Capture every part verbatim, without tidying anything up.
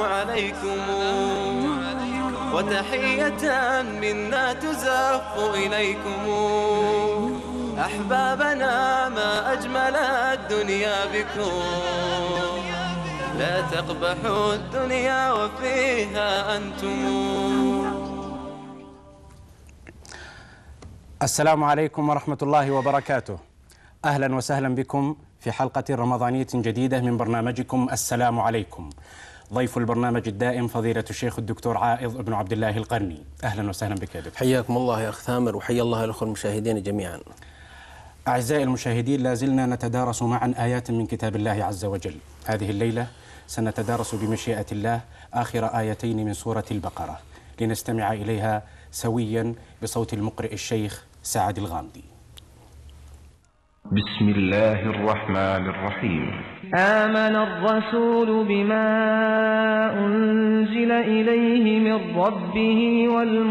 عليكم وتحية منا تزف إليكم. أحبابنا ما أجمل الدنيا بكم، لا تقبحوا الدنيا وفيها أنتم. السلام عليكم ورحمة الله وبركاته. أهلا وسهلا بكم في حلقة رمضانية جديدة من برنامجكم السلام عليكم. ضيف البرنامج الدائم فضيلة الشيخ الدكتور عائض بن عبد الله القرني. أهلا وسهلا بك يا دكتور. حياكم الله يا أخ ثامر، وحيا الله الأخوة المشاهدين جميعا. أعزائي المشاهدين، لازلنا نتدارس معا آيات من كتاب الله عز وجل. هذه الليلة سنتدارس بمشيئة الله آخر آيتين من سورة البقرة، لنستمع إليها سويا بصوت المقرئ الشيخ سعد الغامدي. بسم الله الرحمن الرحيم. آمن الرسول بما أنزل إليه من ربه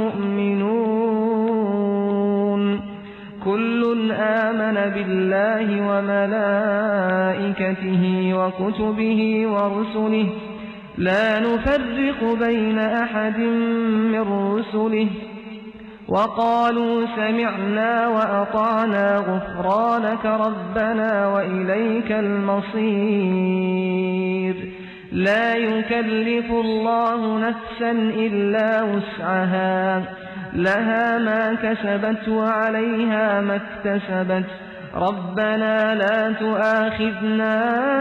والمؤمنون كل آمن بالله وملائكته وكتبه ورسله لا نفرق بين أحد من رسله وقالوا سمعنا وأطعنا غفرانك ربنا وإليك المصير. لا يكلف الله نفسا إلا وسعها، لها ما كسبت وعليها ما اكتسبت. ربنا لا تؤاخذنا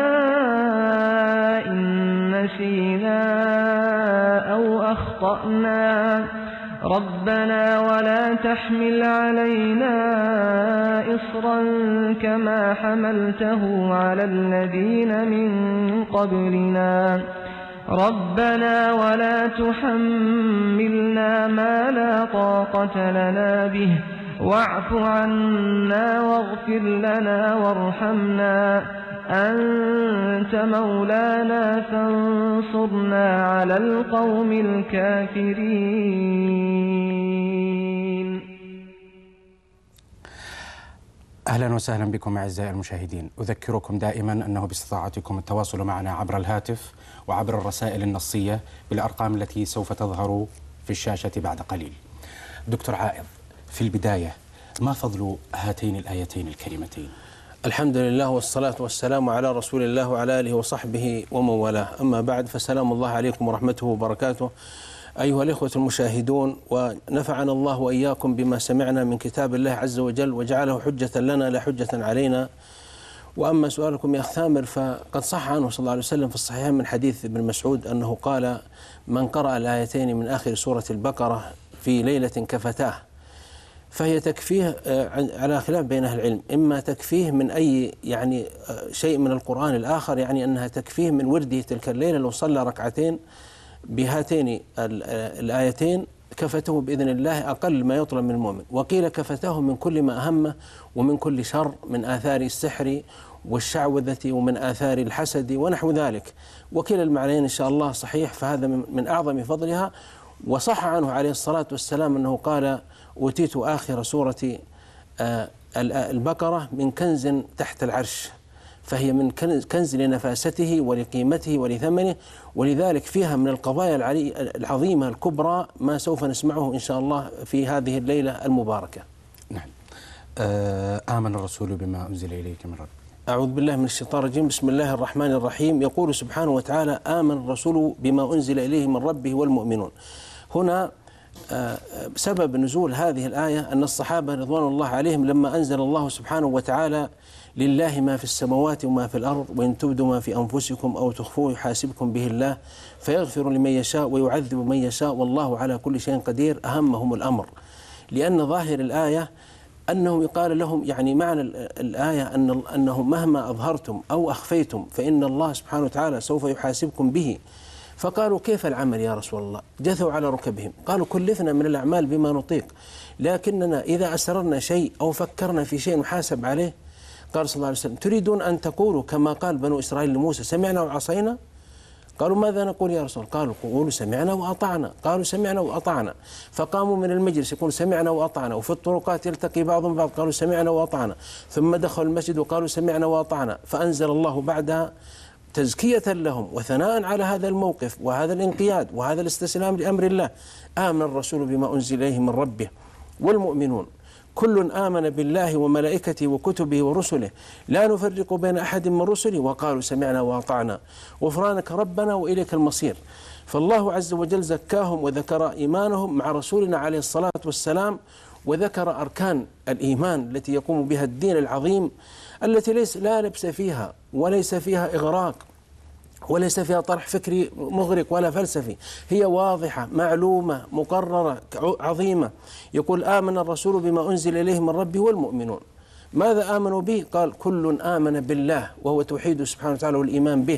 إن نسينا أو أخطأنا، ربنا ولا تحمل علينا إصرا كما حملته على الذين من قبلنا، ربنا ولا تحملنا ما لا طاقة لنا به واعف عنا واغفر لنا وارحمنا أنت مولانا فانصرنا على القوم الكافرين. أهلا وسهلا بكم أعزائي المشاهدين. أذكركم دائما أنه باستطاعتكم التواصل معنا عبر الهاتف وعبر الرسائل النصية بالأرقام التي سوف تظهر في الشاشة بعد قليل. دكتور عائض، في البداية ما فضل هاتين الآيتين الكريمتين؟ الحمد لله والصلاة والسلام على رسول الله وعلى آله وصحبه ومن والاه، أما بعد فسلام الله عليكم ورحمته وبركاته أيها الإخوة المشاهدون، ونفعنا الله وإياكم بما سمعنا من كتاب الله عز وجل وجعله حجة لنا لا حجة علينا. وأما سؤالكم يا أخ ثامر، فقد صح عنه صلى الله عليه وسلم في الصحيحين من حديث ابن مسعود أنه قال: من قرأ الآيتين من آخر سورة البقرة في ليلة كفتاه، فهي تكفيه على خلاف بين أهل العلم، إما تكفيه من أي يعني شيء من القرآن الآخر، يعني أنها تكفيه من ورده تلك الليلة لو صلى ركعتين بهاتين الآيتين كفته بإذن الله أقل ما يطلب من المؤمن. وقيل كفته من كل ما أهمه ومن كل شر، من آثار السحر والشعوذة ومن آثار الحسد ونحو ذلك. وكلا المعنيين إن شاء الله صحيح، فهذا من أعظم فضلها. وصح عنه عليه الصلاة والسلام أنه قال: أوتيت آخر سورة البقرة من كنز تحت العرش، فهي من كنز لنفاسته ولقيمته ولثمنه، ولذلك فيها من القضايا العظيمة الكبرى ما سوف نسمعه إن شاء الله في هذه الليلة المباركة. نعم. آمن الرسول بما أنزل إليك من ربك. أعوذ بالله من الشيطان الرجيم. بسم الله الرحمن الرحيم. يقول سبحانه وتعالى: آمن الرسول بما أنزل إليه من ربه والمؤمنون. هنا سبب نزول هذه الآية أن الصحابة رضوان الله عليهم لما أنزل الله سبحانه وتعالى: لله ما في السماوات وما في الأرض وإن تبدوا ما في أنفسكم أو تخفوه يحاسبكم به الله فيغفر لمن يشاء ويعذب من يشاء والله على كل شيء قدير، أهمهم الأمر، لأن ظاهر الآية أنه يقال لهم، يعني معنى الآية أن أنه مهما أظهرتم أو أخفيتم فإن الله سبحانه وتعالى سوف يحاسبكم به. فقالوا: كيف العمل يا رسول الله؟ جثوا على ركبهم، قالوا: كلفنا من الأعمال بما نطيق، لكننا إذا أسررنا شيء أو فكرنا في شيء نحاسب عليه. قال صلى الله عليه وسلم: تريدون أن تقولوا كما قال بنو إسرائيل لموسى: سمعنا وعصينا؟ قالوا: ماذا نقول يا رسول الله؟ قالوا: قولوا سمعنا وأطعنا. قالوا: سمعنا وأطعنا. فقاموا من المجلس يقول: سمعنا وأطعنا. وفي الطرقات يلتقي بعضهم بعض، قالوا: سمعنا وأطعنا. ثم دخلوا المسجد وقالوا: سمعنا وأطعنا. فأنزل الله بعدها تزكية لهم وثناء على هذا الموقف وهذا الانقياد وهذا الاستسلام لأمر الله. آمن الرسول بما أنزل إليه من ربه والمؤمنون كل آمن بالله وملائكته وكتبه ورسله لا نفرق بين أحد من رسله وقالوا سمعنا وأطعنا غفرانك ربنا وإليك المصير. فالله عز وجل زكاهم وذكر إيمانهم مع رسولنا عليه الصلاة والسلام، وذكر أركان الإيمان التي يقوم بها الدين العظيم التي ليس لا لبس فيها وليس فيها إغراق وليس فيها طرح فكري مغرق ولا فلسفي، هي واضحة معلومة مقررة عظيمة. يقول آمن الرسول بما أنزل إليه من ربه والمؤمنون. ماذا آمنوا به؟ قال كل آمن بالله، وهو توحيده سبحانه وتعالى والإيمان به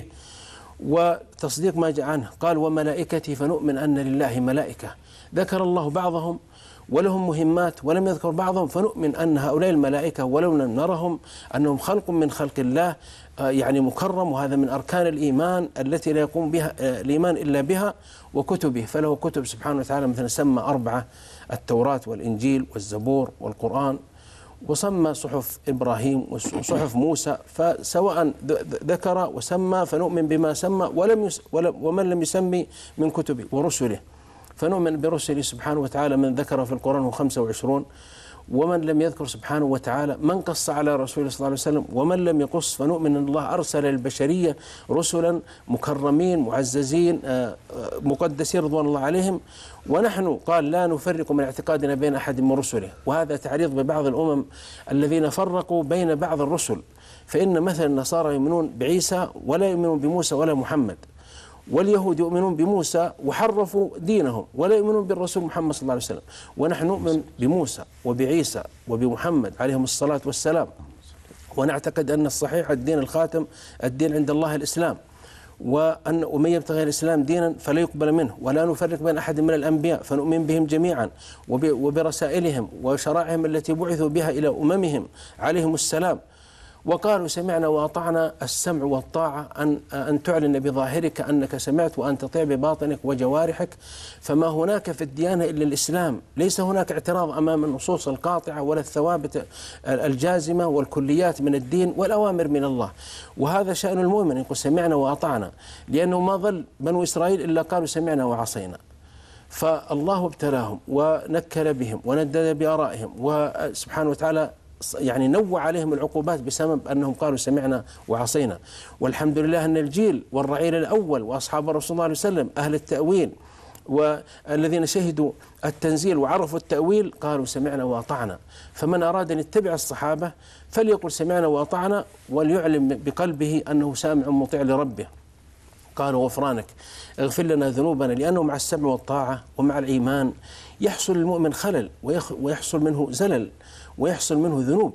وتصديق ما جاء عنه. قال وملائكته فنؤمن أن لله ملائكة، ذكر الله بعضهم ولهم مهمات ولم يذكر بعضهم، فنؤمن أن هؤلاء الملائكة ولو لم نرهم أنهم خلق من خلق الله يعني مكرم، وهذا من أركان الإيمان التي لا يقوم بها الإيمان إلا بها وكتبه. فله كتب سبحانه وتعالى مثل سمى أربعة: التوراة والإنجيل والزبور والقرآن، وسمى صحف إبراهيم وصحف موسى. فسواء ذكر وسمى فنؤمن بما سمى ولم يس ومن لم يسمي من كتبه ورسله فنؤمن برسله سبحانه وتعالى. من ذكر في القرآن هو خمسة وعشرون، ومن لم يذكر سبحانه وتعالى من قص على رسوله صلى الله عليه وسلم، ومن لم يقص فنؤمن أن الله أرسل للبشرية رسلا مكرمين معززين مقدسين رضوان الله عليهم. ونحن قال لا نفرق من اعتقادنا بين أحد من رسله، وهذا تعريض ببعض الأمم الذين فرقوا بين بعض الرسل. فإن مثلا النصارى يؤمنون بعيسى ولا يؤمنون بموسى ولا محمد، واليهود يؤمنون بموسى وحرفوا دينهم ولا يؤمنون بالرسول محمد صلى الله عليه وسلم. ونحن نؤمن بموسى وبعيسى وبمحمد عليهم الصلاة والسلام، ونعتقد أن الصحيح الدين الخاتم الدين عند الله الإسلام، وأن ومن يبتغي الإسلام دينا فلا يقبل منه، ولا نفرق بين أحد من الأنبياء فنؤمن بهم جميعا وبرسائلهم وشرائعهم التي بعثوا بها إلى أممهم عليهم السلام. وقالوا سمعنا وأطعنا، السمع والطاعة أن أن تعلن بظاهرك أنك سمعت وأن تطيع بباطنك وجوارحك. فما هناك في الديانة إلا الإسلام، ليس هناك اعتراض أمام النصوص القاطعة ولا الثوابت الجازمة والكليات من الدين والأوامر من الله. وهذا شأن المؤمن، يقول سمعنا وأطعنا، لأنه ما ظل بنو إسرائيل إلا قالوا سمعنا وعصينا. فالله ابتلاهم ونكل بهم وندد بآرائهم، وسبحانه وتعالى يعني نوع عليهم العقوبات بسبب أنهم قالوا سمعنا وعصينا. والحمد لله أن الجيل والرعيل الأول وأصحاب الرسول صلى الله عليه وسلم أهل التأويل والذين شهدوا التنزيل وعرفوا التأويل قالوا سمعنا وأطعنا. فمن أراد أن يتبع الصحابة فليقل سمعنا وأطعنا وليعلم بقلبه أنه سامع مطيع لربه. قالوا غفرانك اغفر لنا ذنوبنا، لأنه مع السمع والطاعة ومع الإيمان يحصل المؤمن خلل ويحصل منه زلل ويحصل منه ذنوب.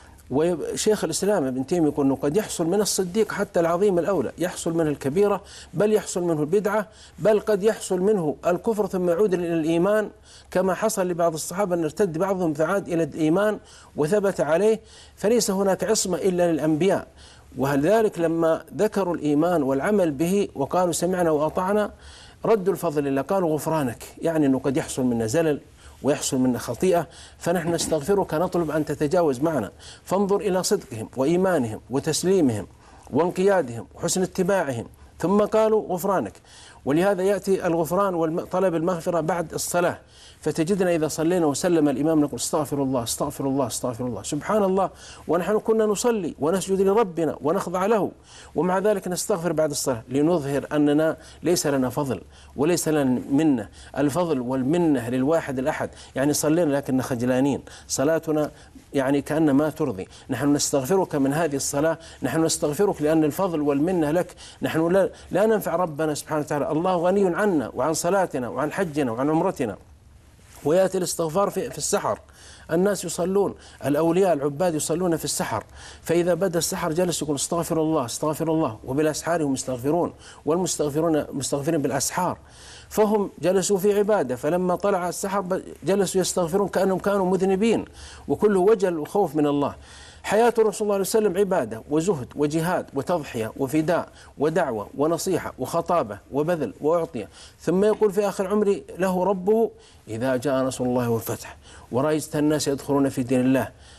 وشيخ الإسلام ابن تيمية يقول أنه قد يحصل من الصديق حتى العظيم الأولى، يحصل منه الكبيرة، بل يحصل منه البدعة، بل قد يحصل منه الكفر ثم يعود إلى الإيمان، كما حصل لبعض الصحابة أن ارتد بعضهم فعاد إلى الإيمان وثبت عليه. فليس هناك عصمة إلا للأنبياء. ولذلك لما ذكروا الإيمان والعمل به وقالوا سمعنا وأطعنا ردوا الفضل إلا قالوا غفرانك، يعني أنه قد يحصل منا زلل ويحصل منا خطيئة، فنحن نستغفرك نطلب أن تتجاوز معنا. فانظر إلى صدقهم وإيمانهم وتسليمهم وانقيادهم وحسن اتباعهم، ثم قالوا غفرانك. ولهذا يأتي الغفران وطلب المغفرة بعد الصلاة، فتجدنا إذا صلينا وسلم الإمام نقول استغفر الله استغفر الله استغفر الله سبحان الله، ونحن كنا نصلي ونسجد لربنا ونخضع له، ومع ذلك نستغفر بعد الصلاة لنظهر أننا ليس لنا فضل وليس لنا منة. الفضل والمنة للواحد الأحد، يعني صلينا لكننا خجلانين، صلاتنا يعني كأن ما ترضي. نحن نستغفرك من هذه الصلاة، نحن نستغفرك لأن الفضل والمنة لك، نحن لا, لا ننفع ربنا سبحانه وتعالى، الله غني عنا وعن صلاتنا وعن حجنا وعن عمرتنا. ويأتي الاستغفار في, في السحر، الناس يصلون، الأولياء العباد يصلون في السحر، فإذا بدأ السحر جلس يقول استغفر الله استغفر الله، وبالأسحار هم يستغفرون، والمستغفرون مستغفرين بالأسحار. فهم جلسوا في عبادة، فلما طلع السحر جلسوا يستغفرون كأنهم كانوا مذنبين، وكله وجل وخوف من الله. حياة الرسول صلى الله عليه وسلم عبادة وزهد وجهاد وتضحية وفداء ودعوة ونصيحة وخطابة وبذل وأعطية. ثم يقول في آخر عمري له ربه إذا جاء نصر الله والفتح ورأيت الناس يدخلون في دين الله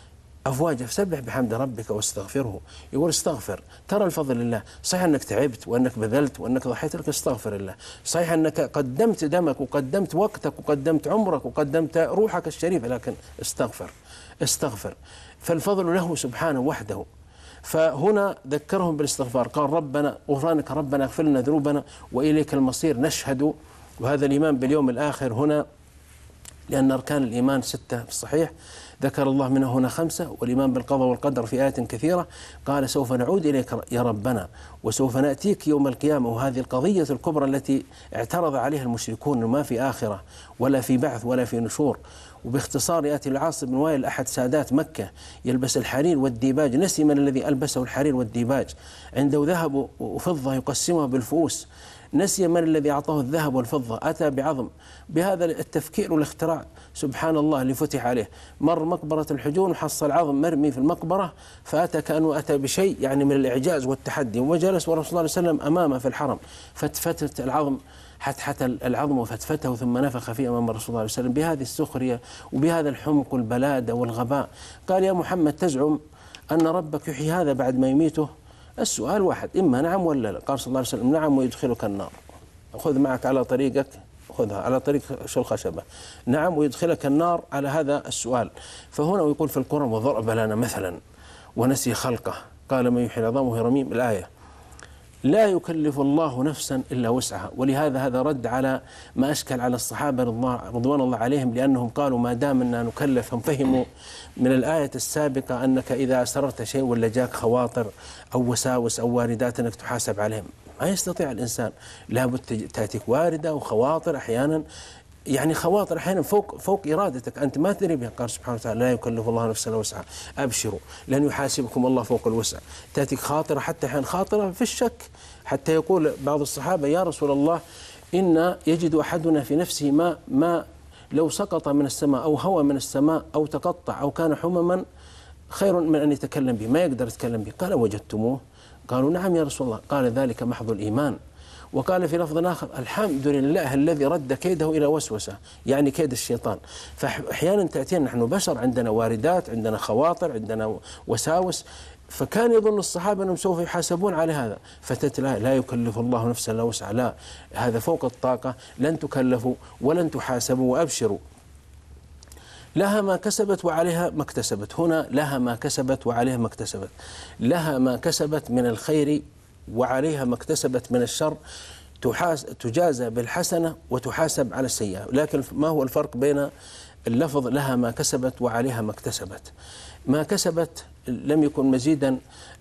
أفواجا فسبح بحمد ربك واستغفره. يقول استغفر، ترى الفضل لله. صحيح أنك تعبت وأنك بذلت وأنك ضحيت، لك استغفر الله. صحيح أنك قدمت دمك وقدمت وقتك وقدمت عمرك وقدمت روحك الشريفة، لكن استغفر استغفر. فالفضل له سبحانه وحده. فهنا ذكرهم بالاستغفار، قال ربنا غفرانك ربنا اغفر لنا ذنوبنا وإليك المصير. نشهد، وهذا الإيمان باليوم الآخر هنا، لأن أركان الإيمان ستة في الصحيح، ذكر الله منه هنا خمسة، والإيمان بالقضاء والقدر في آيات كثيرة. قال سوف نعود إليك يا ربنا وسوف نأتيك يوم القيامة. وهذه القضية الكبرى التي اعترض عليها المشركون، ما في آخرة ولا في بعث ولا في نشور. وباختصار يأتي العاص بن وائل أحد سادات مكة يلبس الحرير والديباج، نسي من الذي ألبسه الحرير والديباج، عنده ذهب وفضة يقسمها بالفؤوس، نسي من الذي أعطاه الذهب والفضة، أتى بعظم. بهذا التفكير والاختراع سبحان الله اللي فتح عليه، مر مقبرة الحجون وحصل عظم مرمي في المقبرة، فأتى كأنه أتى بشيء يعني من الإعجاز والتحدي، وجلس ورسول الله صلى الله عليه وسلم أمامه في الحرم، فتفتت العظم حتى حتى العظم وفتفته ثم نفخ فيه أمام الرسول صلى الله عليه وسلم بهذه السخرية وبهذا الحمق والبلادة والغباء. قال يا محمد تزعم أن ربك يحيي هذا بعد ما يميته؟ السؤال واحد، إما نعم ولا لا. قال صلى الله عليه وسلم نعم ويدخلك النار. خذ معك على طريقك، خذها على طريق شو الخشبة، نعم ويدخلك النار على هذا السؤال. فهنا يقول في القرآن وضرب لنا مثلا ونسي خلقه قال من يحيي العظام وهي رميم. الآية لا يكلف الله نفسا إلا وسعها. ولهذا هذا رد على ما أشكل على الصحابة رضوان الله عليهم، لأنهم قالوا ما دام أننا نكلف، هم فهموا من الآية السابقة أنك إذا أسررت شيء ولا جاك خواطر أو وساوس أو واردات أنك تحاسب عليهم. ما يستطيع الإنسان، لابد تأتيك واردة وخواطر أحيانا، يعني خواطر أحيانا فوق فوق إرادتك أنت ما تدري بها. قال سبحانه وتعالى لا يكلف الله نفسا إلا وسعها، أبشروا لن يحاسبكم الله فوق الوسع. تأتيك خاطرة حتى أحيانا خاطرة في الشك، حتى يقول بعض الصحابة يا رسول الله إن يجد أحدنا في نفسه ما ما لو سقط من السماء أو هوى من السماء أو تقطع أو كان حمما خير من أن يتكلم به، ما يقدر يتكلم به. قال وجدتموه؟ قالوا نعم يا رسول الله. قال ذلك محض الإيمان. وقال في لفظ آخر الحمد لله الذي رد كيده إلى وسوسة، يعني كيد الشيطان. فأحيانا تأتينا نحن بشر، عندنا واردات، عندنا خواطر، عندنا وساوس. فكان يظن الصحابة أنهم سوف يحاسبون على هذا، فتتلا لا يكلف الله نفسا إلا وسعها، لا هذا فوق الطاقة، لن تكلفوا ولن تحاسبوا وأبشروا. لها ما كسبت وعليها ما اكتسبت. هنا لها ما كسبت وعليها ما اكتسبت، لها ما كسبت من الخير وعليها ما اكتسبت من الشر، تجازى بالحسنة وتحاسب على السيئة. لكن ما هو الفرق بين اللفظ لها ما كسبت وعليها ما اكتسبت؟ ما كسبت لم يكن مزيدا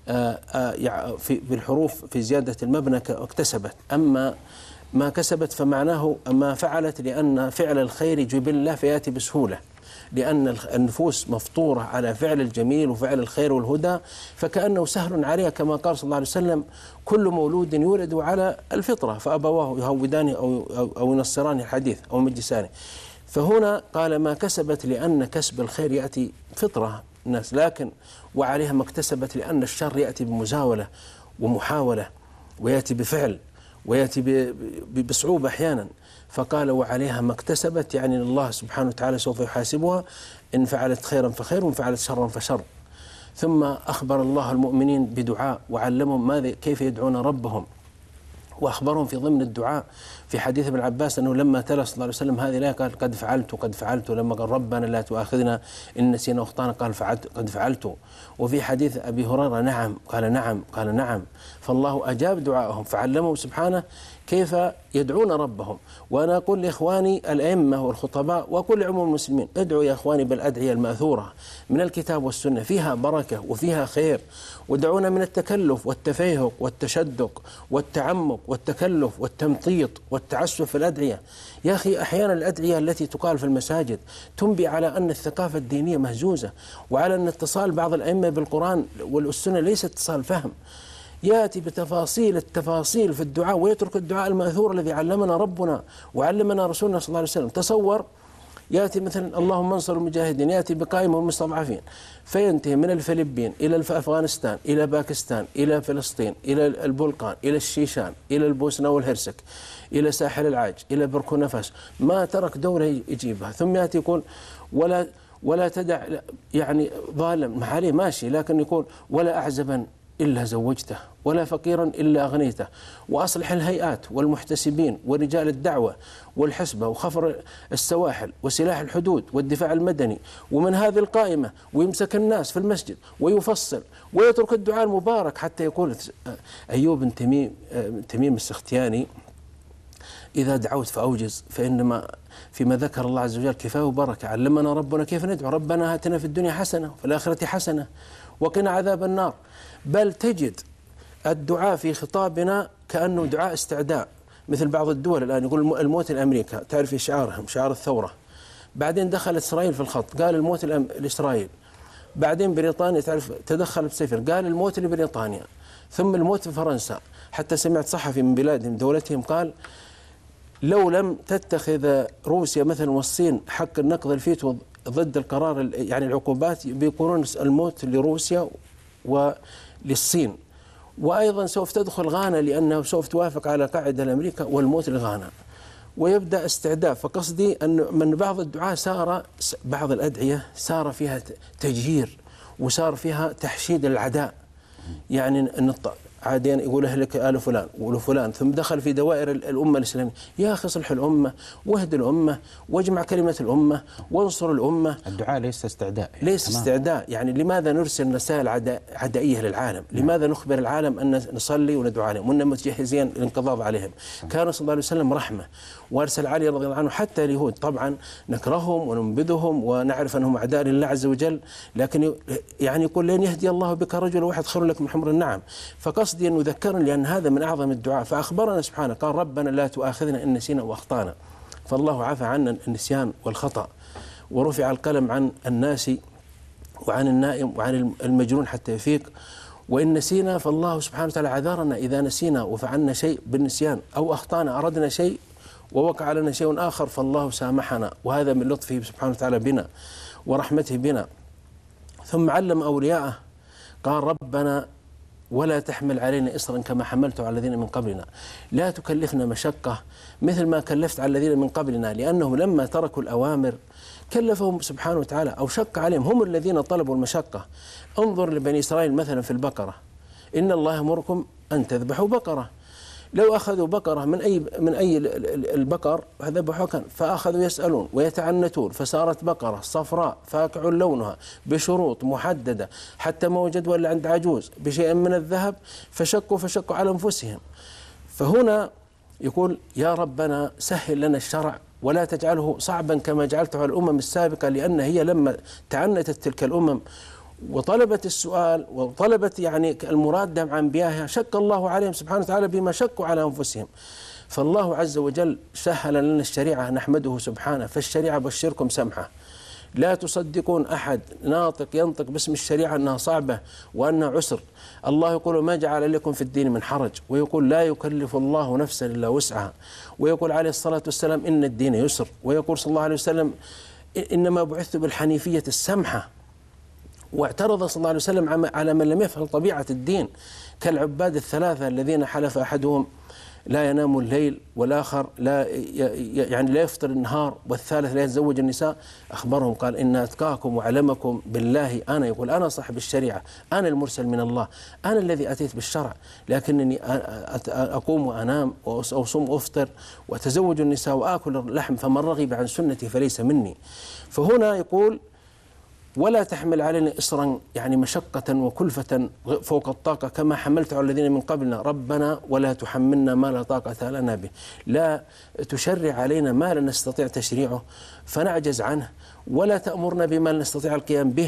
في بالحروف في زيادة المبنى اكتسبت، أما ما كسبت فمعناه ما فعلت، لأن فعل الخير جبلة فيأتي بسهولة، لأن النفوس مفطورة على فعل الجميل وفعل الخير والهدى، فكأنه سهل عليها، كما قال صلى الله عليه وسلم كل مولود يولد على الفطرة فأبواه يهودانه أو, أو, أو ينصرانه الحديث أو مجسانه. فهنا قال ما كسبت لأن كسب الخير يأتي فطرة الناس، لكن وعليها ما اكتسبت لأن الشر يأتي بمزاولة ومحاولة ويأتي بفعل ويأتي بصعوبة أحيانا. فقال وعليها ما اكتسبت، يعني الله سبحانه وتعالى سوف يحاسبها إن فعلت خيرا فخير وإن فعلت شرا فشر. ثم أخبر الله المؤمنين بدعاء وعلمهم ماذا كيف يدعون ربهم، وأخبرهم في ضمن الدعاء في حديث ابن عباس أنه لما تلا صلى الله عليه وسلم هذه الآية قال قد فعلت قد فعلت، لما قال ربنا لا تؤاخذنا إن نسينا وأخطأنا قال فعلت قد فعلت. وفي حديث أبي هريرة نعم قال نعم قال نعم. فالله أجاب دعاءهم فعلمهم سبحانه كيف يدعون ربهم. وأنا أقول لإخواني الأئمة والخطباء وأقول لعموم المسلمين ادعوا يا إخواني بالأدعية المأثورة من الكتاب والسنة، فيها بركة وفيها خير. ودعونا من التكلف والتفيهق والتشدق والتعمق والتكلف والتمطيط والتعسف في الأدعية. يا أخي أحيانا الأدعية التي تقال في المساجد تنبي على أن الثقافة الدينية مهزوزة، وعلى أن اتصال بعض الأئمة بالقرآن والسنة ليس اتصال فهم. يأتي بتفاصيل التفاصيل في الدعاء ويترك الدعاء المأثور الذي علمنا ربنا وعلمنا رسولنا صلى الله عليه وسلم. تصور يأتي مثلا اللهم انصر المجاهدين، يأتي بقائمة المستضعفين، فينتهي من الفلبين إلى أفغانستان إلى باكستان إلى فلسطين إلى البلقان إلى الشيشان إلى البوسنة والهرسك إلى ساحل العاج إلى بوركينا فاسو، ما ترك دولة يجيبها. ثم يأتي يقول ولا ولا تدع يعني ظالم ما عليه ماشي، لكن يقول ولا أعزبا إلا زوجته ولا فقيرا إلا أغنيته وأصلح الهيئات والمحتسبين ورجال الدعوة والحسبة وخفر السواحل وسلاح الحدود والدفاع المدني ومن هذه القائمة، ويمسك الناس في المسجد ويفصل ويترك الدعاء المبارك. حتى يقول أيوب بن تميم تميم السختياني إذا دعوت فأوجز، فإنما فيما ذكر الله عز وجل كفاية وبركة. علمنا ربنا كيف ندعو، ربنا آتنا في الدنيا حسنة وفي الآخرة حسنة وقنا عذاب النار. بل تجد الدعاء في خطابنا كأنه دعاء استعداء، مثل بعض الدول الآن يقول الموت لأمريكا، تعرف شعارهم شعار الثورة. بعدين دخل إسرائيل في الخط قال الموت لإسرائيل. بعدين بريطانيا تعرف تدخل بسفر قال الموت لبريطانيا. ثم الموت في فرنسا. حتى سمعت صحفي من بلادهم دولتهم قال لو لم تتخذ روسيا مثلا والصين حق النقض الفيتو ضد القرار يعني العقوبات، بيقولون الموت لروسيا وللصين. وأيضا سوف تدخل غانا لأنه سوف توافق على قاعدة الأمريكا والموت لغانا، ويبدأ استعداد. فقصدي أن من بعض الدعاء صار بعض الأدعية صار فيها تجهير وصار فيها تحشيد العداء، يعني النطق عادين يقول أهلك آل فلان وآل فلان، ثم دخل في دوائر الأمة الإسلامية. يا أخي صلح الأمة واهد الأمة واجمع كلمة الأمة وانصر الأمة. الدعاء ليس استعداء، ليس تمام. استعداء يعني لماذا نرسل رسائل عدا عدائية للعالم؟ نعم. لماذا نخبر العالم أن نصلي وندعو عليهم وأن متجهزين للانقضاض عليهم؟ نعم. كان صلى الله عليه وسلم رحمة، وأرسل علي رضي الله عنه حتى اليهود. طبعا نكرههم وننبذهم ونعرف أنهم أعداء لله عز وجل، لكن يعني يقول لن يهدي الله بك رجل واحد خير لك من حمر النعم. فقصدي أن نذكرنا لأن هذا من أعظم الدعاء. فأخبرنا سبحانه قال ربنا لا تؤاخذنا إن نسينا وأخطأنا، فالله عفى عنا النسيان والخطأ، ورفع القلم عن الناس وعن النائم وعن المجنون حتى يفيق. وإن نسينا فالله سبحانه وتعالى عذرنا إذا نسينا وفعلنا شيء بالنسيان أو أخطأنا أردنا شيء ووقع لنا شيء آخر فالله سامحنا، وهذا من لطفه سبحانه وتعالى بنا ورحمته بنا. ثم علم أولياءه قال ربنا ولا تحمل علينا إصرا كما حملته على الذين من قبلنا، لا تكلفنا مشقة مثل ما كلفت على الذين من قبلنا، لأنهم لما تركوا الأوامر كلفهم سبحانه وتعالى أو شق عليهم، هم الذين طلبوا المشقة. انظر لبني إسرائيل مثلا في البقرة، إن الله يأمركم أن تذبحوا بقرة. لو أخذوا بقرة من أي من أي البقر ذبحوها كان، فأخذوا يسألون ويتعنتون فصارت بقرة صفراء فاقع لونها بشروط محددة حتى ما وجدوا إلا عند عجوز بشيء من الذهب فشكوا فشكوا على أنفسهم. فهنا يقول يا ربنا سهل لنا الشرع ولا تجعله صعبا كما جعلته على الأمم السابقة، لأن هي لما تعنتت تلك الأمم وطلبت السؤال وطلبت يعني المراد مع أنبيائها شك الله عليهم سبحانه وتعالى بما شكوا على أنفسهم. فالله عز وجل سهل لنا الشريعة نحمده سبحانه. فالشريعة بشركم سمحة، لا تصدقون أحد ناطق ينطق باسم الشريعة أنها صعبة وأنها عسر. الله يقول ما جعل لكم في الدين من حرج، ويقول لا يكلف الله نفسا إلا وسعها، ويقول عليه الصلاة والسلام إن الدين يسر، ويقول صلى الله عليه وسلم إنما بعثت بالحنيفية السمحة. واعترض صلى الله عليه وسلم على من لم يفهم طبيعة الدين كالعباد الثلاثة الذين حلف أحدهم لا ينام الليل والآخر لا يعني لا يفطر النهار والثالث لا يتزوج النساء. أخبرهم قال إن أتقاكم وعلمكم بالله أنا، يقول أنا صاحب الشريعة، أنا المرسل من الله، أنا الذي أتيت بالشرع، لكنني أقوم وأنام وأصوم وأفطر وأتزوج النساء وآكل اللحم، فمن رغب عن سنتي فليس مني. فهنا يقول ولا تحمل علينا إصرا يعني مشقة وكلفة فوق الطاقة كما حملت على الذين من قبلنا، ربنا ولا تحملنا ما لا طاقة لنا به، لا تشرع علينا ما لا نستطيع تشريعه فنعجز عنه، ولا تأمرنا بما لا نستطيع القيام به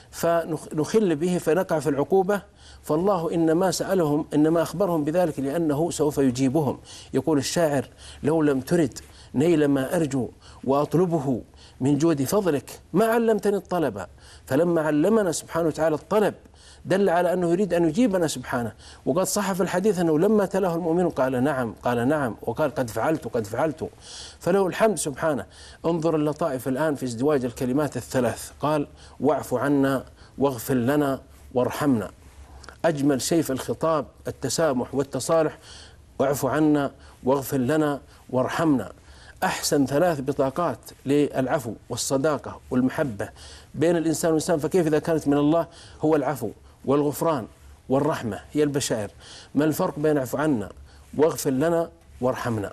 فنخل به فنقع في العقوبة. فالله إنما سألهم إنما أخبرهم بذلك لأنه سوف يجيبهم. يقول الشاعر لو لم ترد نيل ما أرجو وأطلبه من جود فضلك ما علمتني الطلب. فلما علمنا سبحانه وتعالى الطلب دل على أنه يريد أن يجيبنا سبحانه. وقد صح في الحديث أنه لما تلاه المؤمن قال نعم قال نعم وقال قد فعلت قد فعلت، فله الحمد سبحانه. انظر اللطائف الآن في ازدواج الكلمات الثلاث، قال واعف عنا واغفر لنا وارحمنا. أجمل شيء في الخطاب التسامح والتصالح، واعف عنا واغفر لنا وارحمنا. أحسن ثلاث بطاقات للعفو والصداقة والمحبة بين الإنسان والإنسان، فكيف إذا كانت من الله؟ هو العفو والغفران والرحمة، هي البشائر. ما الفرق بين اعف عنا واغفر لنا وارحمنا؟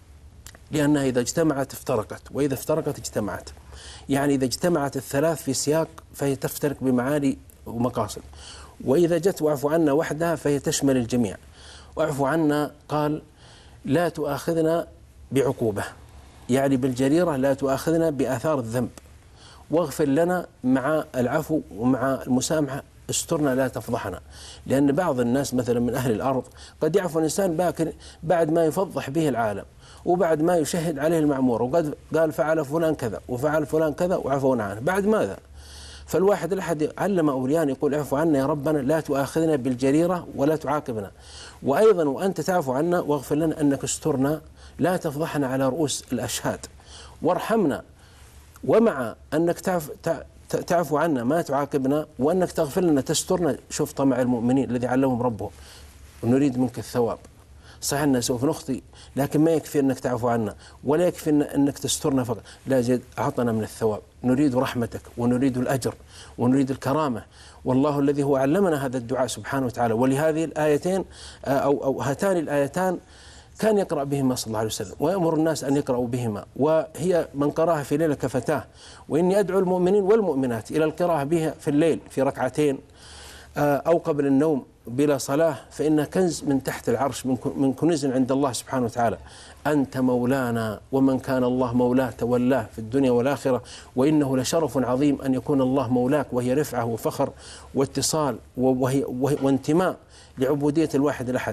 لأنها إذا اجتمعت افترقت، وإذا افترقت اجتمعت. يعني إذا اجتمعت الثلاث في سياق فهي تفترق بمعاني ومقاصد، وإذا جت واعف عنا وحدها فهي تشمل الجميع. واعف عنا قال لا تؤاخذنا بعقوبة، يعني بالجريرة، لا تؤاخذنا بآثار الذنب. واغفر لنا مع العفو ومع المسامحة، استرنا لا تفضحنا. لأن بعض الناس مثلا من أهل الأرض قد يعفو الإنسان باكر بعد ما يفضح به العالم، وبعد ما يشهد عليه المعمور، وقد قال فعل فلان كذا وفعل فلان كذا وعفونا عنه، بعد ماذا؟ فالواحد الأحد علم أوليان يقول اعفو عنا يا ربنا، لا تؤاخذنا بالجريرة ولا تعاقبنا، وأيضا وأنت تعفو عنا واغفر لنا أنك استرنا لا تفضحنا على رؤوس الأشهاد، وارحمنا، ومع أنك تعفو, تعفو عنا ما تعاقبنا، وأنك تغفر لنا تسترنا. شوف طمع المؤمنين الذي علمهم ربهم، ونريد منك الثواب. صحيح أننا سوف نخطئ، لكن ما يكفي أنك تعفو عنا ولا يكفي أنك تسترنا فقط، لا زيد أعطنا من الثواب، نريد رحمتك ونريد الأجر ونريد الكرامة. والله الذي هو علمنا هذا الدعاء سبحانه وتعالى. ولهذه الآيتين أو, أو هاتان الآيتان كان يقرأ بهما صلى الله عليه وسلم، ويأمر الناس أن يقرأوا بهما، وهي من قرأها في ليلة كفتاه. وإني أدعو المؤمنين والمؤمنات إلى القراءة بها في الليل في ركعتين أو قبل النوم بلا صلاة، فإنها كنز من تحت العرش، من كنوز عند الله سبحانه وتعالى. أنت مولانا، ومن كان الله مولاه تولاه في الدنيا والآخرة، وإنه لشرف عظيم أن يكون الله مولاك، وهي رفعة وفخر واتصال وهي وانتماء لعبودية الواحد الأحد.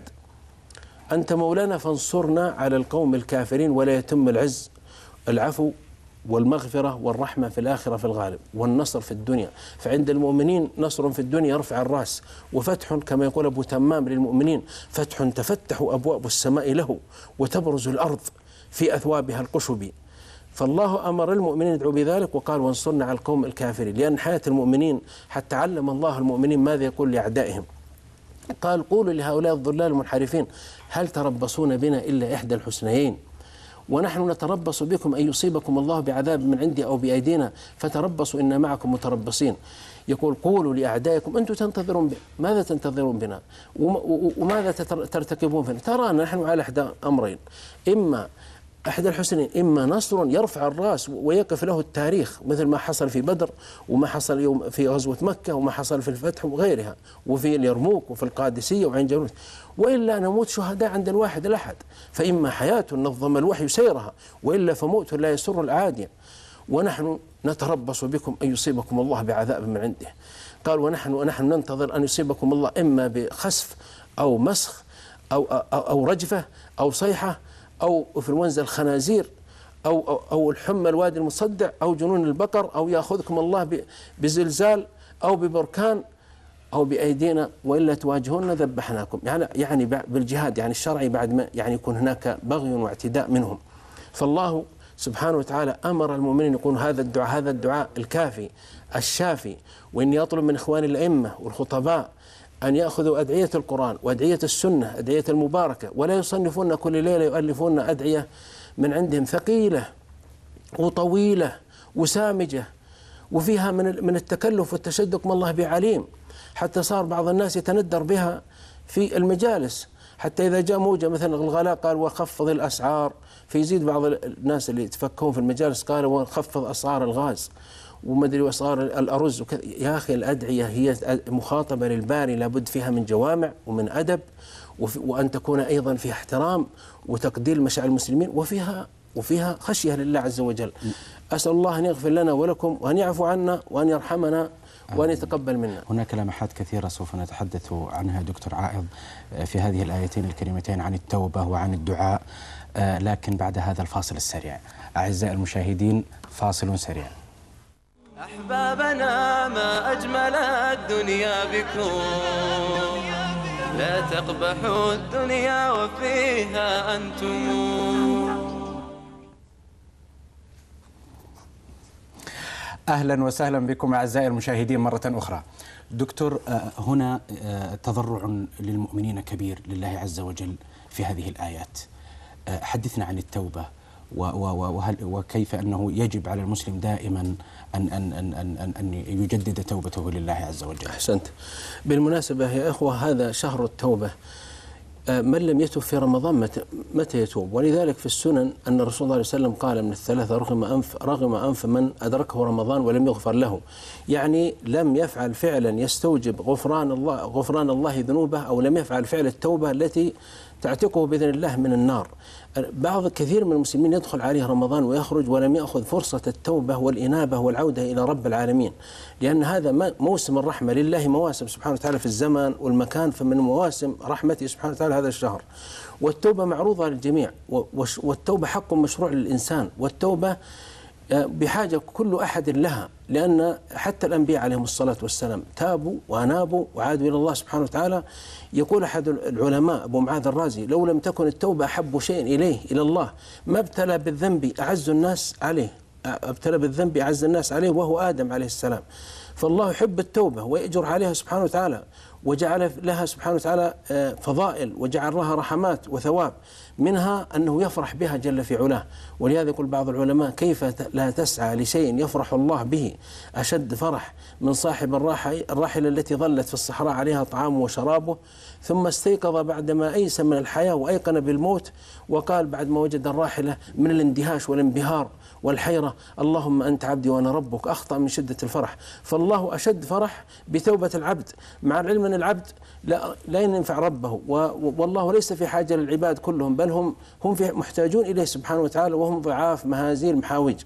أنت مولانا فانصرنا على القوم الكافرين، ولا يتم العز العفو والمغفرة والرحمة في الآخرة في الغالب، والنصر في الدنيا. فعند المؤمنين نصر في الدنيا يرفع الرأس، وفتح كما يقول أبو تمام للمؤمنين، فتح تفتح أبواب السماء له وتبرز الأرض في أثوابها القشب. فالله أمر المؤمنين يدعو بذلك، وقال وانصرنا على القوم الكافرين، لأن حياة المؤمنين حتى علم الله المؤمنين ماذا يقول لأعدائهم. قال قولوا لهؤلاء الضلال المنحرفين هل تربصون بنا إلا إحدى الحسنيين، ونحن نتربص بكم أن يصيبكم الله بعذاب من عندي أو بأيدينا فتربصوا إنا معكم متربصين. يقول قولوا لأعدائكم أنتم تنتظرون بنا، ماذا تنتظرون بنا وماذا ترتكبون فينا؟ ترانا نحن على إحدى أمرين، إما أحد الحسنين، إما نصر يرفع الرأس ويقف له التاريخ مثل ما حصل في بدر، وما حصل يوم في غزوة مكة، وما حصل في الفتح وغيرها، وفي اليرموك وفي القادسية وعين جالوت، وإلا نموت شهداء عند الواحد الأحد. فإما حياة نظم الوحي سيرها، وإلا فموت لا يسر العادية. ونحن نتربص بكم أن يصيبكم الله بعذاب من عنده. قال ونحن ونحن ننتظر أن يصيبكم الله إما بخسف أو مسخ أو أو, أو رجفة أو صيحة أو إنفلونزا الخنازير أو, أو, أو الحمى الوادي المصدع أو جنون البقر، أو يأخذكم الله بزلزال أو ببركان أو بأيدينا، وإلا تواجهون ذبحناكم. يعني يعني بالجهاد يعني الشرعي بعد ما يعني يكون هناك بغي واعتداء منهم. فالله سبحانه وتعالى أمر المؤمنين يقولون هذا الدعاء هذا الدعاء الكافي الشافي. وإني أطلب من إخواني الأئمة والخطباء أن يأخذوا أدعية القرآن وأدعية السنة، أدعية المباركة، ولا يصنفون كل ليلة يؤلفون أدعية من عندهم ثقيلة وطويلة وسامجة وفيها من من التكلف والتشدق ما الله بعليم، حتى صار بعض الناس يتندر بها في المجالس، حتى إذا جاء موجة مثلا الغلاء قال وخفض الأسعار، فيزيد بعض الناس اللي يتفكهون في المجالس قالوا وخفض أسعار الغاز وما ادري واسعار الارز وكذا. يا اخي الادعيه هي مخاطبه للباري، لابد فيها من جوامع ومن ادب، وان تكون ايضا فيها احترام وتقدير مشاعر المسلمين، وفيها وفيها خشيه لله عز وجل. اسال الله ان يغفر لنا ولكم، وان يعفو عنا، وان يرحمنا، وأن يتقبل منا. هناك لمحات كثيرة سوف نتحدث عنها دكتور عائض في هذه الآيتين الكريمتين عن التوبة وعن الدعاء، لكن بعد هذا الفاصل السريع. أعزائي المشاهدين فاصل سريع. أحبابنا ما أجمل الدنيا بكم، لا تقبحوا الدنيا وفيها أنتم. أهلا وسهلا بكم أعزائي المشاهدين مرة أخرى. دكتور، هنا تضرع للمؤمنين كبير لله عز وجل في هذه الآيات. حدثنا عن التوبة وهل وكيف أنه يجب على المسلم دائما أن أن أن أن أن يجدد توبته لله عز وجل. أحسنت. بالمناسبة يا إخوة، هذا شهر التوبة. من لم يتوب في رمضان متى يتوب؟ ولذلك في السنن أن الرسول صلى الله عليه وسلم قال من الثلاثة رغم أنف رغم أنف من أدركه رمضان ولم يغفر له، يعني لم يفعل فعلا يستوجب غفران الله غفران الله ذنوبه، أو لم يفعل فعل التوبة التي تعتقه بإذن الله من النار. بعض كثير من المسلمين يدخل عليه رمضان ويخرج ولم يأخذ فرصة التوبة والإنابة والعودة إلى رب العالمين، لأن هذا موسم الرحمة. لله مواسم سبحانه وتعالى في الزمان والمكان، فمن مواسم رحمته سبحانه وتعالى هذا الشهر. والتوبة معروضة للجميع، والتوبة حق مشروع للإنسان، والتوبة بحاجة كل أحد لها، لأن حتى الأنبياء عليهم الصلاة والسلام تابوا وأنابوا وعادوا إلى الله سبحانه وتعالى. يقول أحد العلماء أبو معاذ الرازي: لو لم تكن التوبة أحب شيء إليه إلى الله ما ابتلى بالذنب أعز الناس عليه ابتلى بالذنب أعز الناس عليه وهو آدم عليه السلام. فالله يحب التوبة ويأجر عليها سبحانه وتعالى، وجعل لها سبحانه وتعالى فضائل، وجعل لها رحمات وثواب، منها أنه يفرح بها جل في علاه. ولهذا يقول بعض العلماء: كيف لا تسعى لشيء يفرح الله به أشد فرح من صاحب الراحلة التي ظلت في الصحراء عليها طعامه وشرابه، ثم استيقظ بعدما أيس من الحياة وأيقن بالموت، وقال بعد ما وجد الراحلة من الاندهاش والانبهار والحيرة: اللهم أنت عبدي وأنا ربك، أخطأ من شدة الفرح. فالله أشد فرح بتوبة العبد، مع العلم أن العبد لا, لا ينفع ربه، والله ليس في حاجة للعباد كلهم، بل هم هم محتاجون إليه سبحانه وتعالى، وهم ضعاف مهازيل محاوج.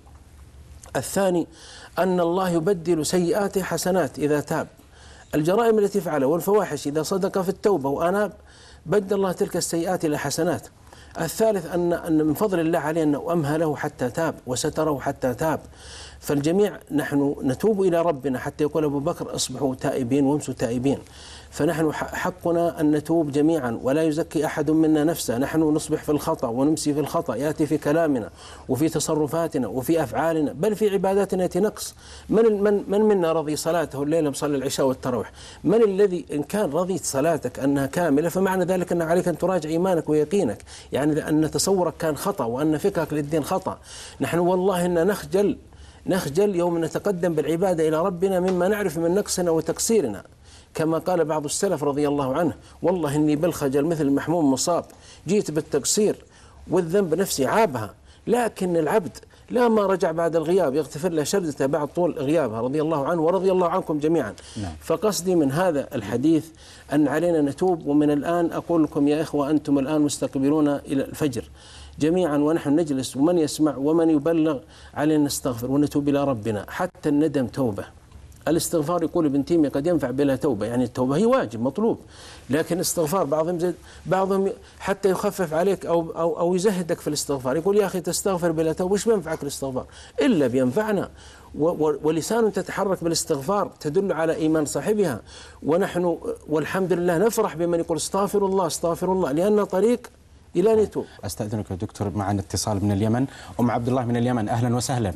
الثاني أن الله يبدل سيئاته حسنات إذا تاب. الجرائم التي فعلها والفواحش إذا صدق في التوبة وأناب بدل الله تلك السيئات إلى حسنات. الثالث أن أن من فضل الله عليه أنه أمهله حتى تاب وستره حتى تاب. فالجميع نحن نتوب إلى ربنا، حتى يقول أبو بكر: أصبحوا تائبين وامسوا تائبين. فنحن حقنا أن نتوب جميعا، ولا يزكي أحد منا نفسه. نحن نصبح في الخطأ ونمسي في الخطأ، يأتي في كلامنا وفي تصرفاتنا وفي أفعالنا، بل في عباداتنا يأتي نقص. من من من منا رضي صلاته الليلة مصلي العشاء والتراويح؟ من الذي إن كان رضيت صلاتك أنها كاملة فمعنى ذلك أن عليك أن تراجع إيمانك ويقينك، يعني أن تصورك كان خطأ وأن فكرك للدين خطأ. نحن والله إن نخجل نخجل يوم نتقدم بالعبادة إلى ربنا مما نعرف من نقصنا وتقصيرنا، كما قال بعض السلف رضي الله عنه: والله إني بالخجل مثل محموم مصاب، جيت بالتقصير والذنب نفسي عابها، لكن العبد لا ما رجع بعد الغياب يغتفر له شردته بعد طول غيابها، رضي الله عنه ورضي الله عنكم جميعا. نعم. فقصدي من هذا الحديث أن علينا نتوب، ومن الآن أقول لكم يا إخوة أنتم الآن مستقبلون إلى الفجر جميعا ونحن نجلس، ومن يسمع ومن يبلغ علينا نستغفر ونتوب إلى ربنا. حتى الندم توبة. الاستغفار يقول ابن تيمية قد ينفع بلا توبة، يعني التوبة هي واجب مطلوب، لكن استغفار بعضهم زد بعضهم حتى يخفف عليك أو, أو, أو يزهدك في الاستغفار، يقول: يا أخي تستغفر بلا توبة، وش بينفعك الاستغفار؟ إلا بينفعنا. ولسان تتحرك بالاستغفار تدل على إيمان صاحبها، ونحن والحمد لله نفرح بمن يقول استغفر الله استغفر الله، لأنه طريق إلى أن يتوب. أستأذنك يا دكتور، معنا اتصال من اليمن. أم عبد الله من اليمن، أهلا وسهلا.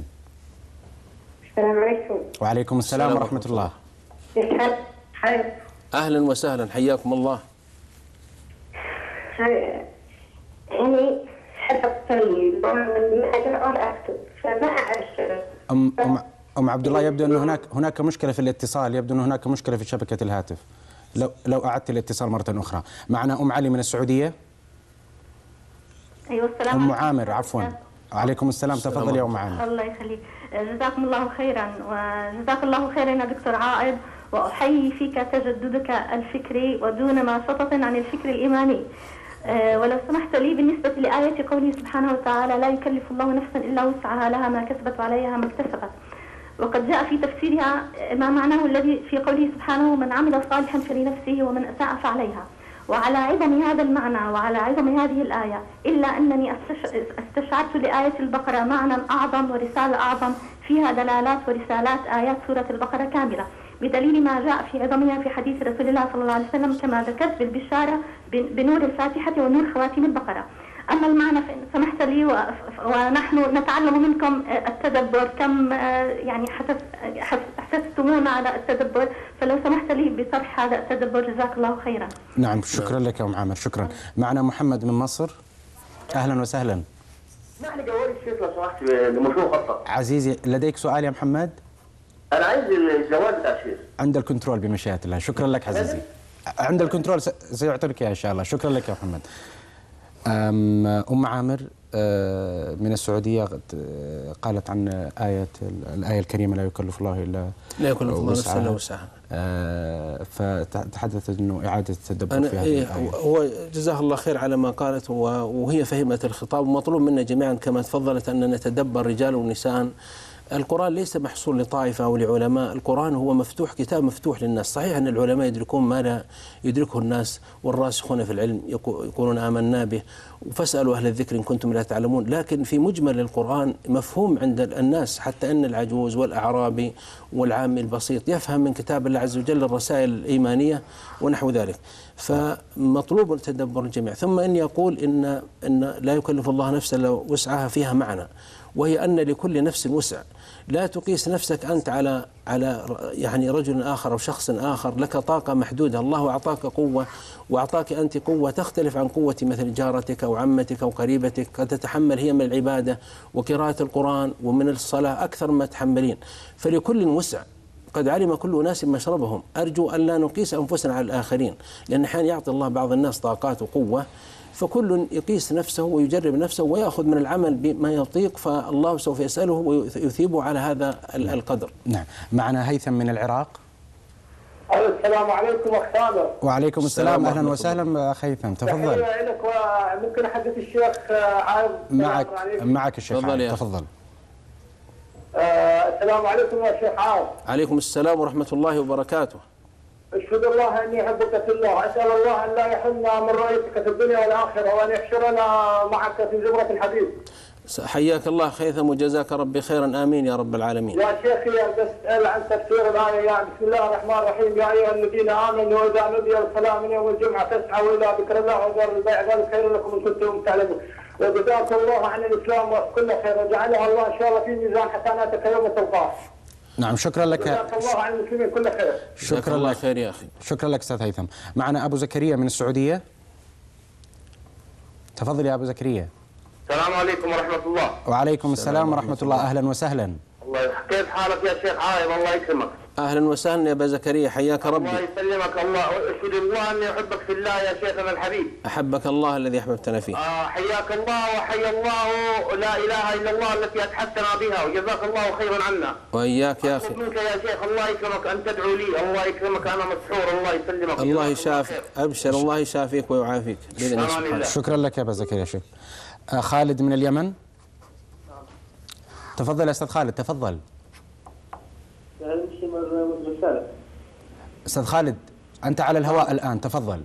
السلام عليكم. وعليكم السلام, السلام ورحمة الله. حي. أهلا وسهلا، حياكم الله. يعني حب أصلي ما أقرأ ولا أكتب، فما أعرف. أم, أم, أم عبد الله، يبدو أن هناك هناك مشكلة في الاتصال، يبدو أن هناك مشكلة في شبكة الهاتف. لو لو أعدت الاتصال مرة أخرى. معنا أم علي من السعودية. أيوة السلام. أم عامر عفوا. وعليكم السلام، تفضل يا أم عامر. الله يخليك، جزاكم الله خيرا، وجزاك الله خيرا يا دكتور عائد، وأحيي فيك تجددك الفكري ودون مناصة عن الفكر الإيماني. أه ولو سمحت لي بالنسبة لآية قوله سبحانه وتعالى: لا يكلف الله نفسا إلا وسعها لها ما كسبت وعليها ما اكتسبت. وقد جاء في تفسيرها ما معناه الذي في قوله سبحانه: من عمل صالحا فلنفسه ومن أساء فعليها. وعلى عظم هذا المعنى وعلى عظم هذه الآية، إلا أنني استشعرت لآية البقرة معنى أعظم ورسالة أعظم فيها دلالات ورسالات آيات سورة البقرة كاملة، بدليل ما جاء في عظمها في حديث رسول الله صلى الله عليه وسلم كما ذكرت بالبشارة بنور الفاتحة ونور خواتيم البقرة. أما المعنى فإن سمحت لي ونحن نتعلم منكم التدبر، كم يعني حسستمونا على التدبر، فلو سمحت لي بطرح هذا التدبر جزاك الله خيرا. نعم، شكرا لك يا أم عامر، شكرا. معنا محمد من مصر، أهلا وسهلا. اسمح لي جوال الشيخ لو سمحت لمشروع خاصة. عزيزي لديك سؤال يا محمد؟ أنا عايز الجوال بتاع الشيخ. عند الكنترول بمشيئة الله. شكرا لك عزيزي. عند الكنترول سيعطيك إياه إن شاء الله. شكرا لك يا محمد. أم عامر من السعودية قالت عن آية الآية الكريمة لا يكلف الله إلا لا يكلف الله نفسا إلا وسعها. فتحدثت أنه إعادة التدبر في هذه إيه الآية. هو جزاه الله خير على ما قالت، وهي فهمت الخطاب، ومطلوب منا جميعا كما تفضلت أن نتدبر رجال ونساء. القرآن ليس محصور لطائفة أو لعلماء، القرآن هو مفتوح، كتاب مفتوح للناس. صحيح أن العلماء يدركون ما لا يدركه الناس، والراسخون في العلم يقولون آمنا به، فاسألوا أهل الذكر إن كنتم لا تعلمون. لكن في مجمل القرآن مفهوم عند الناس، حتى أن العجوز والأعرابي والعامي البسيط يفهم من كتاب الله عز وجل الرسائل الإيمانية ونحو ذلك. فمطلوب تدبر الجميع. ثم إني أقول إن إن لا يكلف الله نفسا إلا وسعها فيها معنى، وهي أن لكل نفس وسع. لا تقيس نفسك أنت على على يعني رجل آخر أو شخص آخر. لك طاقة محدودة، الله أعطاك قوة وأعطاك أنت قوة تختلف عن قوة مثل جارتك أو عمتك أو قريبتك. قد تتحمل هي من العبادة وقراءة القرآن ومن الصلاة أكثر ما تحملين، فلكل وسع. قد علم كل ناس مشربهم. أرجو أن لا نقيس أنفسنا على الآخرين، لأن أحيانا يعطي الله بعض الناس طاقات وقوة، فكل يقيس نفسه ويجرب نفسه ويأخذ من العمل بما يطيق، فالله سوف يسأله ويثيبه على هذا القدر. نعم. معنا هيثم من العراق. السلام عليكم أخ سامر. وعليكم السلام. أهلا وسهلا أخ هيثم، تفضل. تحية لك، وممكن أحدث الشيخ عايض. معك معك الشيخ عايض، تفضل. آه السلام عليكم يا شيخ عايض. عليكم السلام ورحمة الله وبركاته. أشهد الله أني أحبك في الله، أسأل الله أن لا يحرمنا من رؤيتك في الدنيا والآخرة، وأن يحشرنا معك في زمرة الحديث. حياك الله هيثم وجزاك ربي خيرا، آمين يا رب العالمين. يا شيخي أسأل عن تفسير الآية. يعني بسم الله الرحمن الرحيم، يا أيها الذين آمنوا إذا نودي للصلاة من يوم الجمعة فاسعوا إلى ذكر الله وذروا البيع ذلك خير لكم إن كنتم تعلمون. وجزاك الله عن الإسلام وكل خير، وجعلها الله إن شاء الله في ميزان حسناتك يوم تلقاه. نعم شكرا لك. جزاك الله عن المسلمين كل خير. شكرا لك خير يا أخي. شكرا لك أستاذ هيثم. معنا أبو زكريا من السعودية. تفضل يا أبو زكريا. السلام عليكم ورحمة الله. وعليكم السلام ورحمة الله. أهلا وسهلا. الله كيف حالك يا شيخ عايض؟ الله يكرمك. أهلا وسهلا يا أبا زكريا، حياك ربي. الله يسلمك. الله أشهد الله أني أحبك في الله يا شيخنا الحبيب. أحبك الله الذي أحببتنا فيه. آه حياك الله وحيا الله لا إله إلا الله التي أتحدثنا بها، وجزاك الله خيرا عنا. وإياك يا أخي. منك يا شيخ الله يكرمك أن تدعو لي. الله يكرمك، أنا مسحور. الله يسلمك. الله يشافيك، أبشر، الله يشافيك ويعافيك بإذن الله سبحانه. شكرا لك يا أبا زكريا شيخ. آه خالد من اليمن. تفضل يا أستاذ خالد، تفضل. أستاذ خالد أنت على الهواء الآن، تفضل.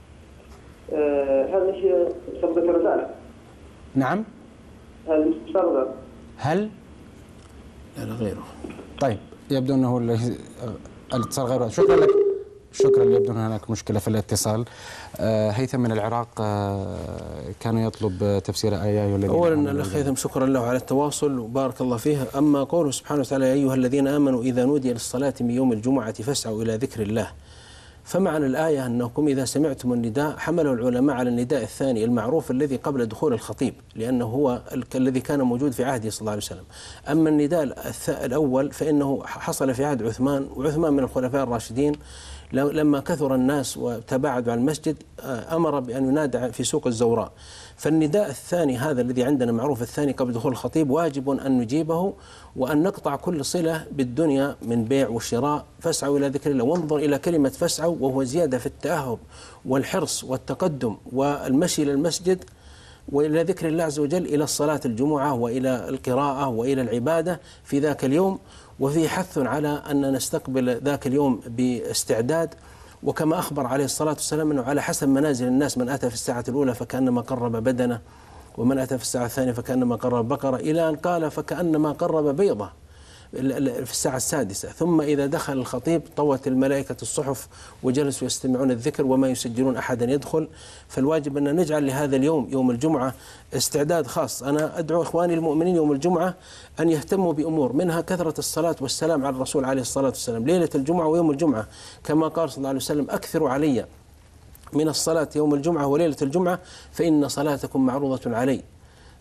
هل مش صدق الرسالة؟ نعم. هل مش صدق؟ هل؟ لا لا غيره. طيب يبدو أنه الاتصال غيره. شكرا لك. شكرا. يبدو أن هناك مشكلة في الاتصال. آه هيثم من العراق آه كان يطلب تفسير آية الذين. أولا الأخ هيثم شكرا له على التواصل وبارك الله فيه. أما قوله سبحانه وتعالى يا أيها الذين آمنوا إذا نودي للصلاة من يوم الجمعة فاسعوا إلى ذكر الله، فمعنى الآية أنكم إذا سمعتم النداء حملوا العلماء على النداء الثاني المعروف الذي قبل دخول الخطيب، لأنه هو الذي كان موجود في عهده صلى الله عليه وسلم. أما النداء الأول فإنه حصل في عهد عثمان، وعثمان من الخلفاء الراشدين. لما كثر الناس وتباعدوا عن المسجد أمر بأن ينادى في سوق الزوراء. فالنداء الثاني هذا الذي عندنا معروف الثاني قبل دخول الخطيب واجب أن نجيبه، وأن نقطع كل صلة بالدنيا من بيع وشراء. فاسعوا إلى ذكر الله. وانظر إلى كلمة فاسعوا، وهو زيادة في التأهب والحرص والتقدم والمشي إلى المسجد وإلى ذكر الله عز وجل، إلى الصلاة الجمعة وإلى القراءة وإلى العبادة في ذاك اليوم. وفي حث على أن نستقبل ذاك اليوم باستعداد، وكما أخبر عليه الصلاة والسلام أنه على حسب منازل الناس، من أتى في الساعة الأولى فكأنما قرب بدنه، ومن أتى في الساعة الثانية فكأنما قرب بقرة، إلى أن قال فكأنما قرب بيضة في الساعة السادسة. ثم إذا دخل الخطيب طوت الملائكة الصحف وجلسوا يستمعون الذكر وما يسجلون أحدا يدخل. فالواجب أن نجعل لهذا اليوم يوم الجمعة استعداد خاص. أنا أدعو إخواني المؤمنين يوم الجمعة أن يهتموا بأمور، منها كثرة الصلاة والسلام على الرسول عليه الصلاة والسلام ليلة الجمعة ويوم الجمعة، كما قال صلى الله عليه وسلم أكثروا علي من الصلاة يوم الجمعة وليلة الجمعة فإن صلاتكم معروضة علي.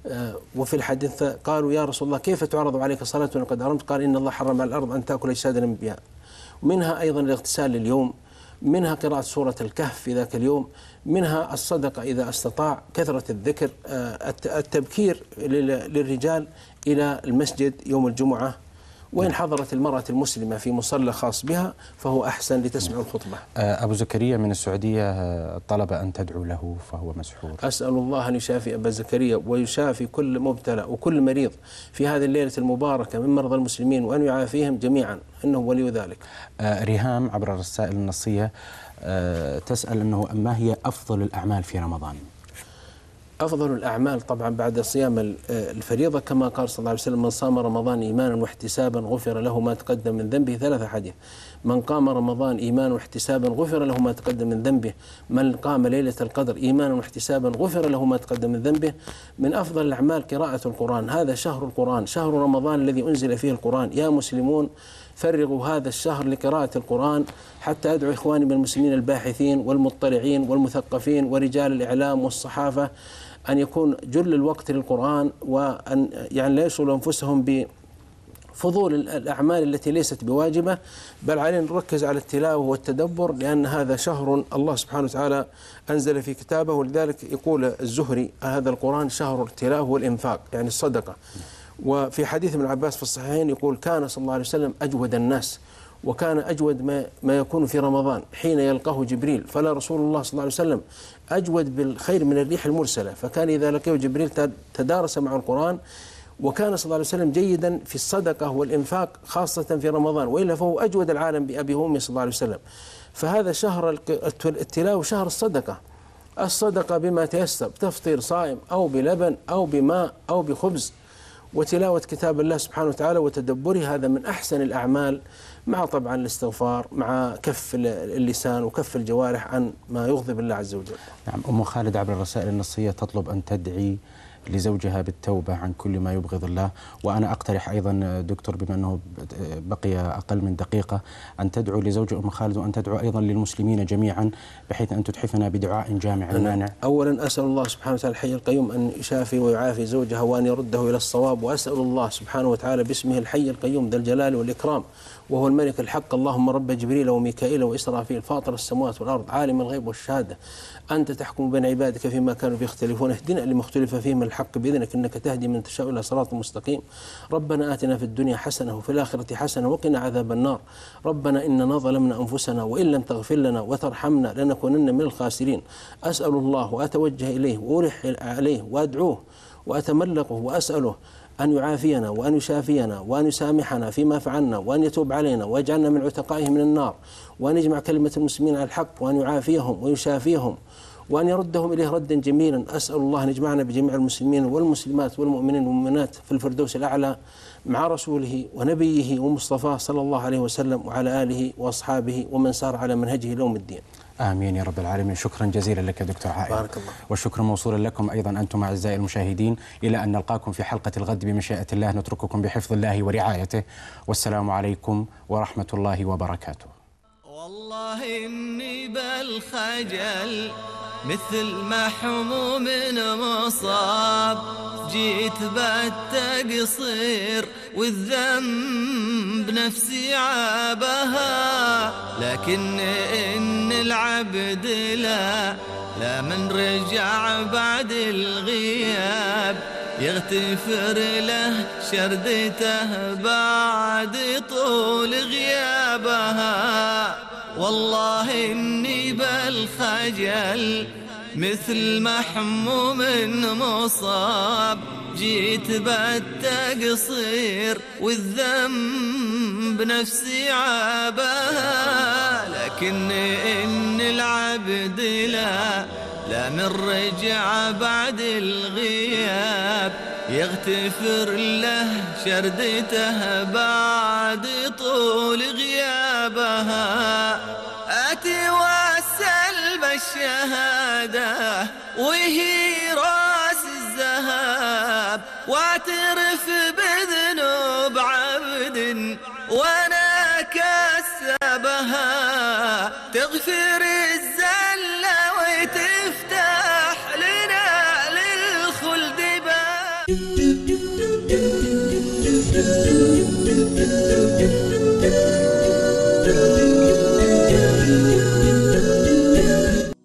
وفي الحديث قالوا يا رسول الله كيف تعرض عليك صلاة وقد أرمت؟ قال إن الله حرم على الأرض أن تأكل أجساد الأنبياء. ومنها أيضا الاغتسال لليوم، منها قراءة سورة الكهف في ذاك اليوم، منها الصدقة إذا استطاع، كثرة الذكر، التبكير للرجال إلى المسجد يوم الجمعة، وإن حضرت المرأة المسلمة في مصلى خاص بها فهو أحسن لتسمع الخطبة. أبو زكريا من السعودية طلب أن تدعو له فهو مسحور. أسأل الله أن يشافي أبا زكريا ويشافي كل مبتلى وكل مريض في هذه الليلة المباركة من مرضى المسلمين، وأن يعافيهم جميعا إنه ولي ذلك. ريهام عبر الرسائل النصية تسأل أنه ما هي أفضل الأعمال في رمضان؟ أفضل الأعمال طبعا بعد صيام الفريضة كما قال صلى الله عليه وسلم: من صام رمضان إيمانا واحتسابا غفر له ما تقدم من ذنبه. ثلاثة حديث: من قام رمضان إيمانا واحتسابا غفر له ما تقدم من ذنبه، من قام ليلة القدر إيمانا واحتسابا غفر له ما تقدم من ذنبه. من أفضل الأعمال قراءة القرآن، هذا شهر القرآن، شهر رمضان الذي أنزل فيه القرآن. يا مسلمون فرغوا هذا الشهر لقراءة القرآن، حتى أدعو إخواني من المسلمين الباحثين والمطلعين والمثقفين ورجال الإعلام والصحافة أن يكون جل الوقت للقرآن، وأن يعني لا يشغلوا أنفسهم بفضول الأعمال التي ليست بواجبة، بل علينا نركز على التلاوة والتدبر، لأن هذا شهر الله سبحانه وتعالى أنزل في كتابه. ولذلك يقول الزهري: هذا القرآن شهر التلاوة والإنفاق، يعني الصدقة. وفي حديث ابن عباس في الصحيحين يقول: كان صلى الله عليه وسلم أجود الناس، وكان أجود ما, ما يكون في رمضان حين يلقاه جبريل، فلا رسول الله صلى الله عليه وسلم أجود بالخير من الريح المرسلة، فكان إذا لقيه جبريل تدارس مع القرآن. وكان صلى الله عليه وسلم جيدا في الصدقة والإنفاق خاصة في رمضان، وإلا فهو أجود العالم بأبي وأمي صلى الله عليه وسلم. فهذا شهر التلاوة، شهر الصدقة، الصدقة بما تيسر، تفطير صائم أو بلبن أو بماء أو بخبز، وتلاوة كتاب الله سبحانه وتعالى وتدبره، هذا من أحسن الأعمال، مع طبعا الاستغفار، مع كف اللسان وكف الجوارح عن ما يغضب الله عز وجل. نعم. أم خالد عبر الرسائل النصية تطلب أن تدعي لزوجها بالتوبة عن كل ما يبغض الله. وأنا أقترح أيضا دكتور، بما أنه بقي أقل من دقيقة، أن تدعو لزوج أم خالد، وأن تدعو أيضا للمسلمين جميعا، بحيث أن تتحفنا بدعاء جامع مانع. أولا أسأل الله سبحانه وتعالى الحي القيوم أن يشافي ويعافي زوجها وأن يرده إلى الصواب، وأسأل الله سبحانه وتعالى باسمه الحي القيوم ذا الجلال والإكرام وهو الملك الحق: اللهم رب جبريل وميكائيل وإسرافيل فاطر السماوات والأرض عالم الغيب والشهادة، أنت تحكم بين عبادك فيما كانوا فيه يختلفون، اهدنا لما اختلف فيه من الحق بإذنك إنك تهدي من تشاء إلى صراط مستقيم. ربنا آتنا في الدنيا حسنة وفي الآخرة حسنة وقنا عذاب النار. ربنا إننا ظلمنا أنفسنا وإن لم تغفر لنا وترحمنا لنكونن من الخاسرين. أسأل الله وأتوجه إليه وألح عليه وأدعوه وأتملقه وأسأله أن يعافينا وأن يشافينا وأن يسامحنا فيما فعلنا، وأن يتوب علينا ويجعلنا من عتقائه من النار، وأن يجمع كلمة المسلمين على الحق، وأن يعافيهم ويشافيهم، وأن يردهم إليه ردا جميلا. أسأل الله أن يجمعنا بجميع المسلمين والمسلمات والمؤمنين والمؤمنات في الفردوس الأعلى مع رسوله ونبيه ومصطفاه صلى الله عليه وسلم، وعلى آله وأصحابه ومن سار على منهجه ليوم الدين. آمين يا رب العالمين. شكرا جزيلا لك دكتور عائل. بارك الله. والشكر موصول لكم أيضا أنتم أعزائي المشاهدين، إلى أن نلقاكم في حلقة الغد بمشيئة الله. نترككم بحفظ الله ورعايته، والسلام عليكم ورحمة الله وبركاته. والله إني بالخجل مثل محموم مصاب، جيت بالتقصير والذنب نفسي عابها، لكن إن العبد لا لا من رجع بعد الغياب، يغتفر له شردته بعد طول غيابها. والله إني بالخجل مثل محموم مصاب، جيت بالتقصير والذنب نفسي عابها، لكن إن العبد لا لا من رجع بعد الغياب، يغتفر له شردته بعد طول غيابها. آتي وأسأل بالشهادة وهي راس الذهب، واعترف بذنوب عبد وانا كسبها، تغفر الزلة وتفتح لنا للخلد باب. Thank you.